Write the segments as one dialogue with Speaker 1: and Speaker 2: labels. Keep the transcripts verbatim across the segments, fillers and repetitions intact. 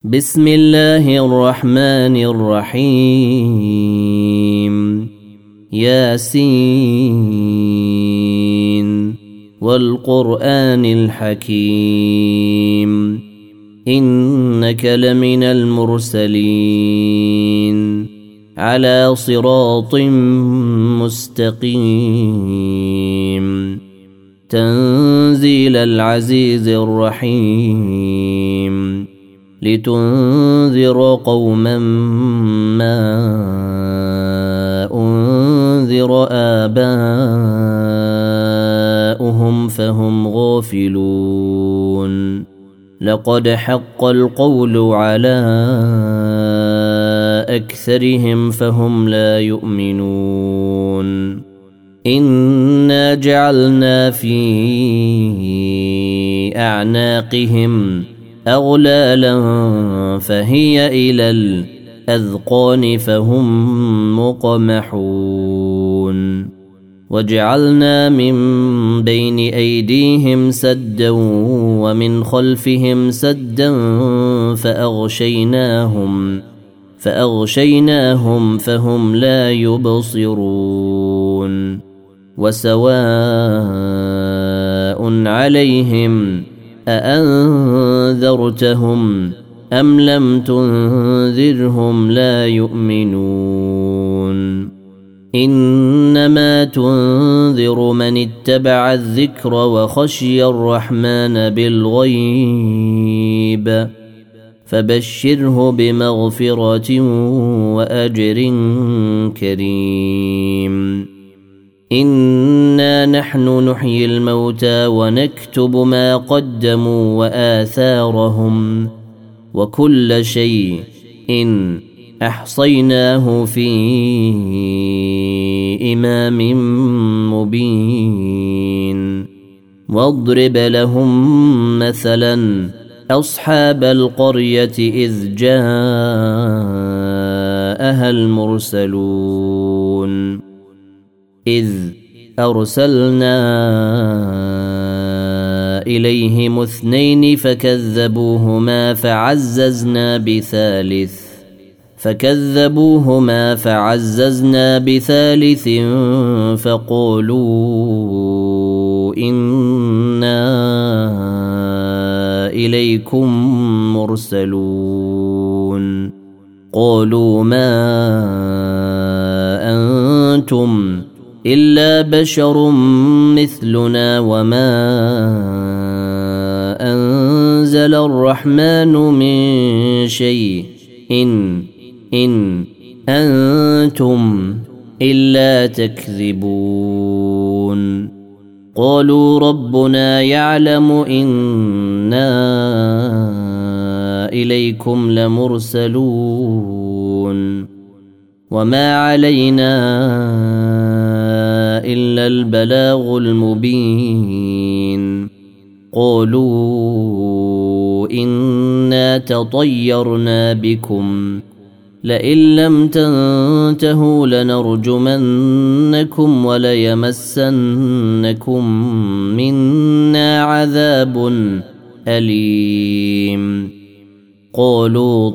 Speaker 1: بسم الله الرحمن الرحيم ياسين والقرآن الحكيم إنك لمن المرسلين على صراط مستقيم تنزيل العزيز الرحيم لتنذر قوما ما أنذر آباؤهم فهم غافلون لقد حق القول على أكثرهم فهم لا يؤمنون إنا جعلنا في أعناقهم أغلالا فهي إلى الأذقان فهم مقمحون وجعلنا من بين أيديهم سدا ومن خلفهم سدا فأغشيناهم فأغشيناهم فهم لا يبصرون وسواء عليهم أأنذرتهم أم لم تنذرهم لا يؤمنون إنما تنذر من اتبع الذكر وخشي الرحمن بالغيب فبشره بمغفرة وأجر كريم إنا نحن نحيي الموتى ونكتب ما قدموا وآثارهم وكل شيء إن أحصيناه في إمام مبين واضرب لهم مثلا أصحاب القرية إذ جاءها المرسلون إذ أرسلنا إليهم اثنين فكذبوهما فعززنا بثالث فكذبوهما فعززنا بثالث فقولوا إنا إليكم مرسلون قالوا ما أنتم إلا بشر مثلنا وما أنزل الرحمن من شيء إن إن أنتم إلا تكذبون قالوا ربنا يعلم إنا إليكم لمرسلون وما علينا إلا البلاغ المبين قالوا إنا تطيرنا بكم لئن لم تنتهوا لنرجمنكم وليمسنكم منا عذاب أليم قالوا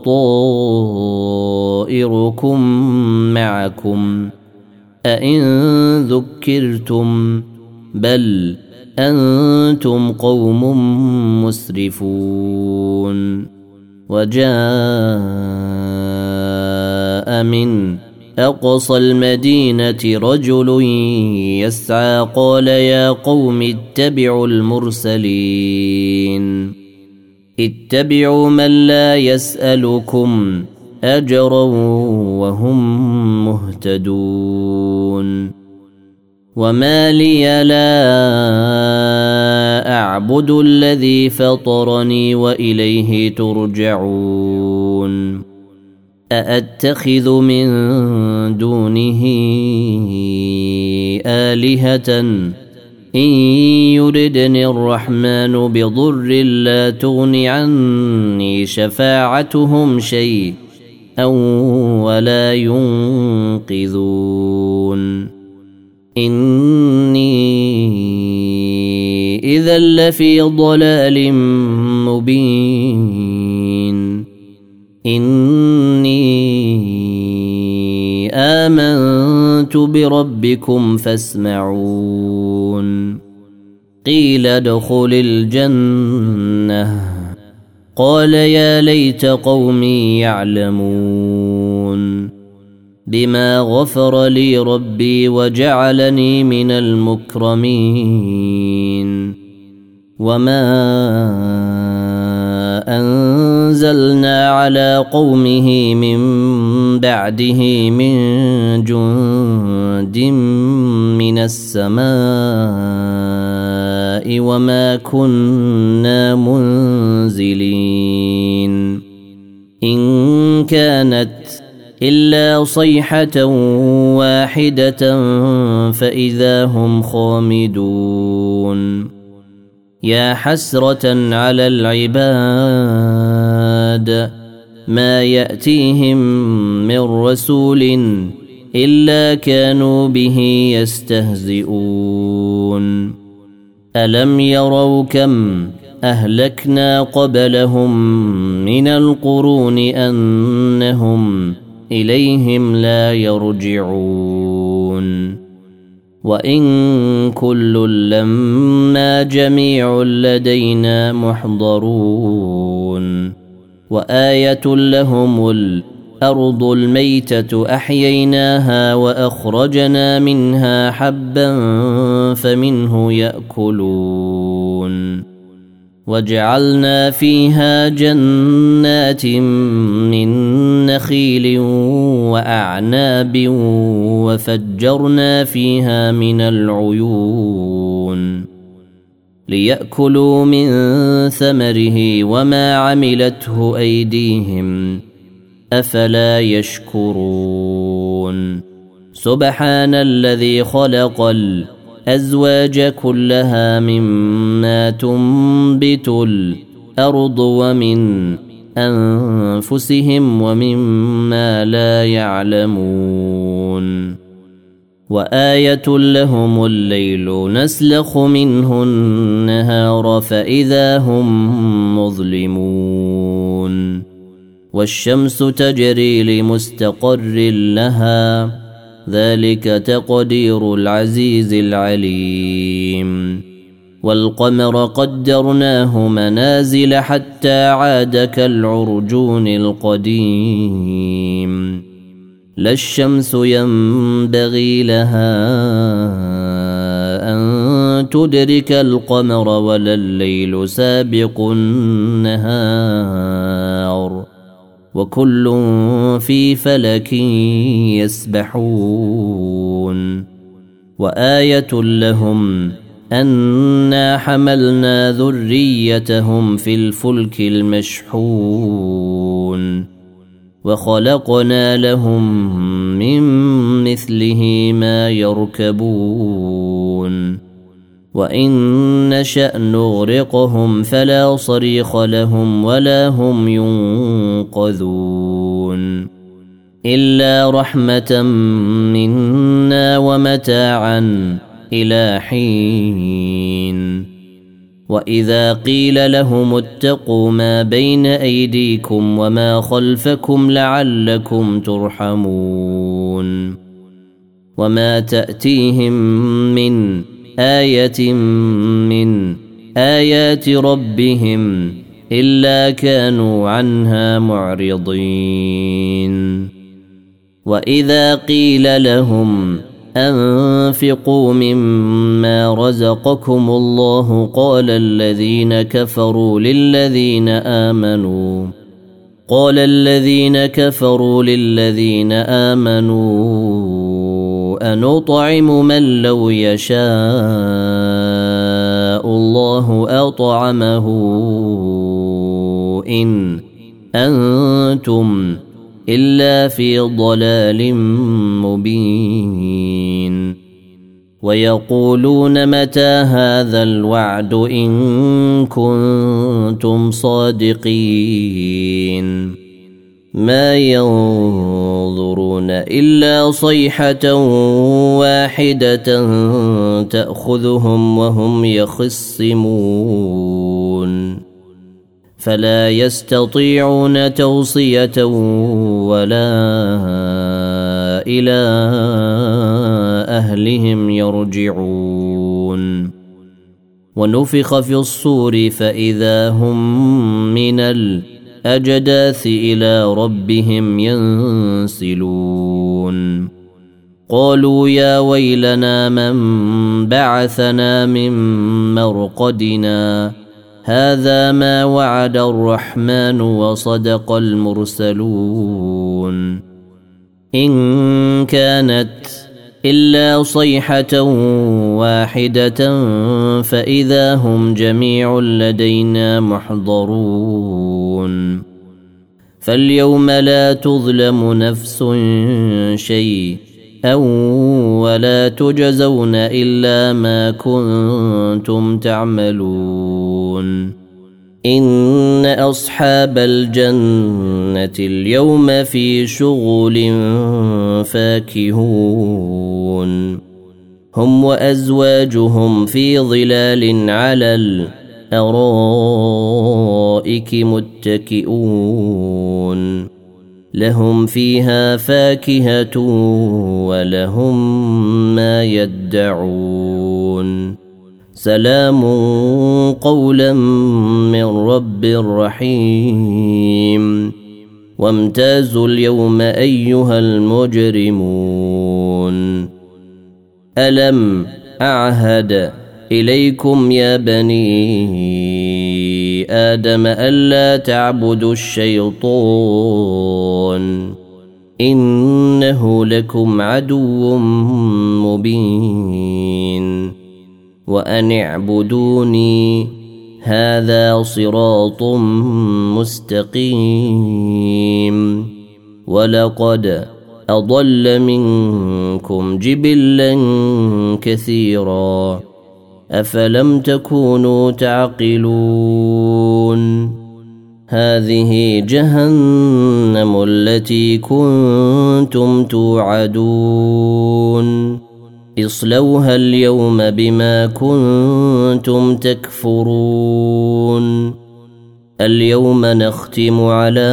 Speaker 1: طائركم معكم أئن ذكرتم بل أنتم قوم مسرفون وجاء من أقصى المدينة رجل يسعى قال يا قوم اتبعوا المرسلين اتبعوا من لا يسألكم أجرا وهم مهتدون وما لي لا أعبد الذي فطرني وإليه ترجعون أأتخذ من دونه آلهة إن يردني الرحمن بضر لا تغن عني شفاعتهم شيء أو ولا ينقذون إني إذا لفي ضلال مبين إني آمنت بربكم فاسمعون قيل ادخل الجنة قال يا ليت قومي يعلمون بما غفر لي ربي وجعلني من المكرمين وما أنزلنا على قومه من بعده من جند من السماء وما كنا منزلين إن كانت إلا صيحة واحدة فإذا هم خامدون يا حسرة على العباد ما يأتيهم من رسول إلا كانوا به يستهزئون ألم يروا كم أهلكنا قبلهم من القرون أنهم إليهم لا يرجعون وإن كل لما جميع لدينا محضرون وآية لهم الأرض الميتة أحييناها وأخرجنا منها حبا فمنه يأكلون وجعلنا فيها جنات من نخيل وأعناب وفجرنا فيها من العيون ليأكلوا من ثمره وما عملته أيديهم أفلا يشكرون سبحان الذي خلق الأزواج كلها مما تنبت الأرض ومن أنفسهم ومما لا يعلمون وآية لهم الليل نسلخ منه النهار فإذا هم مظلمون والشمس تجري لمستقر لها ذلك تقدير العزيز العليم والقمر قدرناه منازل حتى عاد كالعرجون القديم لا الشمس ينبغي لها أن تدرك القمر ولا الليل سابق النهار وكل في فلك يسبحون وآية لهم أنا حملنا ذريتهم في الفلك المشحون وخلقنا لهم من مثله ما يركبون وإن نشأ نغرقهم فلا صريخ لهم ولا هم ينقذون إلا رحمة منا ومتاعا إلى حين وإذا قيل لهم اتقوا ما بين أيديكم وما خلفكم لعلكم ترحمون وما تأتيهم من آية من آيات ربهم إلا كانوا عنها معرضين وإذا قيل لهم أنفقوا مما رزقكم الله قال الذين كفروا للذين آمنوا قال الذين كفروا للذين آمنوا أنطعم من لو يشاء الله أطعمه إن أنتم إلا في ضلال مبين ويقولون متى هذا الوعد إن كنتم صادقين ما ينظرون إلا صيحة واحدة تأخذهم وهم يخصمون فلا يستطيعون توصية ولا إلى أهلهم يرجعون. ونفخ في الصور فإذا هم من الأجداث إلى ربهم ينسلون. قالوا يا ويلنا من بعثنا من مرقدنا هذا ما وعد الرحمن وصدق المرسلون. إن كانت إلا صيحة واحدة فإذا هم جميع لدينا محضرون. فاليوم لا تظلم نفس شيء أو ولا تجزون إلا ما كنتم تعملون. إن أصحاب الجنة اليوم في شغل فاكهون. هم وأزواجهم في ظلال على الأرائك متكئون. لهم فيها فاكهة ولهم ما يدعون. سلام قولا من رب رحيم. وامتازوا اليوم أيها المجرمون. ألم أعهد إليكم يا بني آدم ألا تعبدوا الشيطان إنه لكم عدو مبين. وأن اعبدوني هذا صراط مستقيم. ولقد أضل منكم جبلا كثيرا أفلم تكونوا تعقلون. هذه جهنم التي كنتم توعدون. اصلوها اليوم بما كنتم تكفرون. اليوم نختم على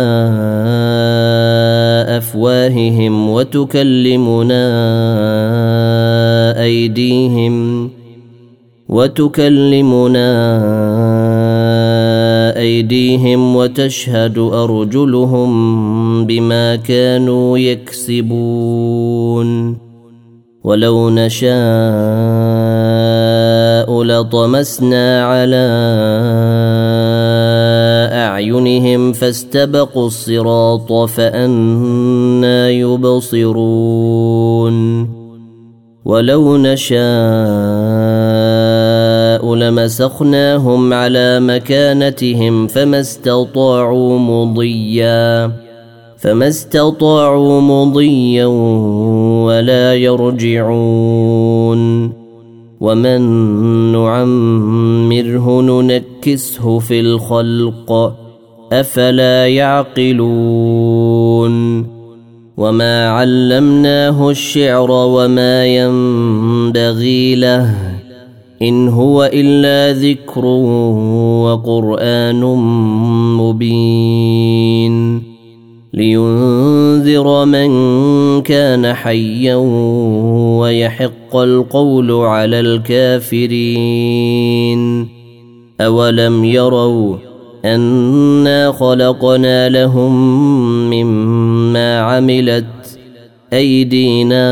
Speaker 1: أفواههم وتكلمنا أيديهم وتكلمنا أيديهم وتشهد أرجلهم بما كانوا يكسبون. ولو نشاء لطمسنا على أعينهم فاستبقوا الصراط فأنى يبصرون. ولو نشاء لمسخناهم على مكانتهم فما استطاعوا مضيا فما استطاعوا مضيا ولا يرجعون. ومن نعمره ننكسه في الخلق أفلا يعقلون. وما علمناه الشعر وما ينبغي له إن هو إلا ذكر وقرآن مبين. لينذر من كان حيا ويحق القول على الكافرين. أولم يروا أنا خلقنا لهم مما عملت أيدينا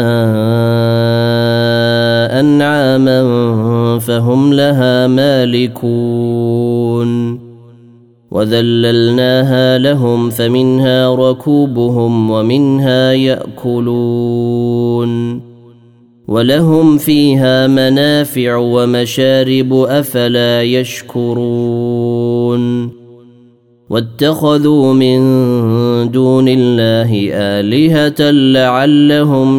Speaker 1: أنعاما فهم لها مالكون. وذللناها لهم فمنها ركوبهم ومنها يأكلون. ولهم فيها منافع ومشارب أفلا يشكرون. واتخذوا من دون الله آلهة لعلهم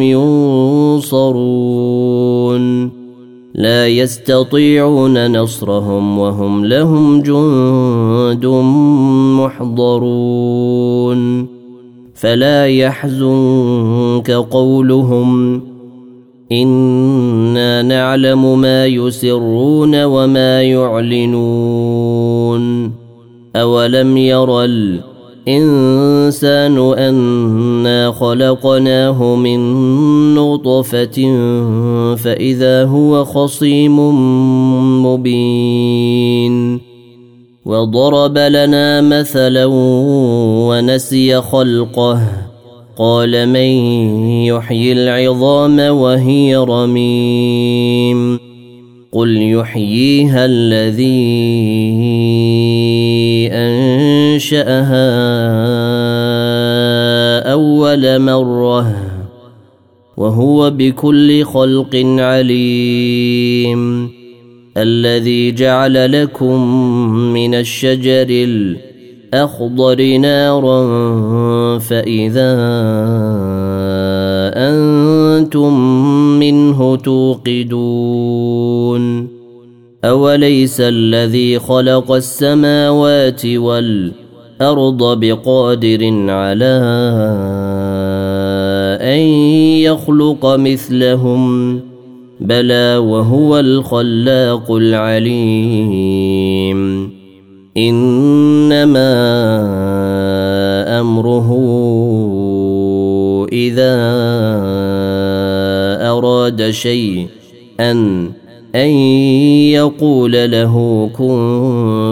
Speaker 1: ينصرون. لا يستطيعون نصرهم وهم لهم جند محضرون. فلا يحزنك قولهم إنا نعلم ما يسرون وما يعلنون. أولم ير الإنسان أنا خلقناه من نطفة فإذا هو خصيم مبين وضرب لنا مثلا ونسي خلقه قال من يحيي العظام وهي رميم قل يحييها الذي أنشأها أول مرة وهو بكل خلق عليم الذي جعل لكم من الشجر الأخضر نارا فإذا أنتم منه توقدون أوليس الذي خلق السماوات والأرض بقادر على أن يخلق مثلهم بلى وهو الخلاق العليم إنما أمره إذا أراد شيئا أن يقول له كن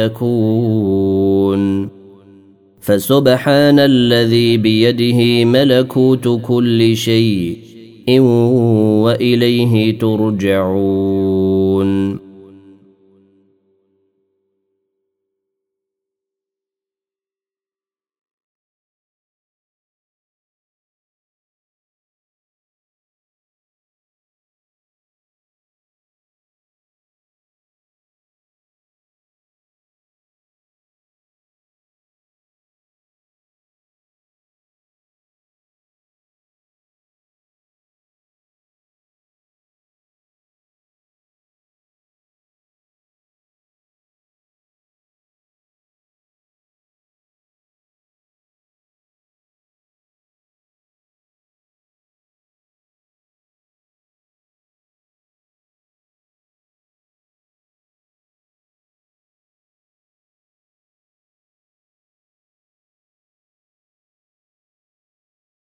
Speaker 1: فيكون فسبحان الذي بيده ملكوت كل شيء وإليه ترجعون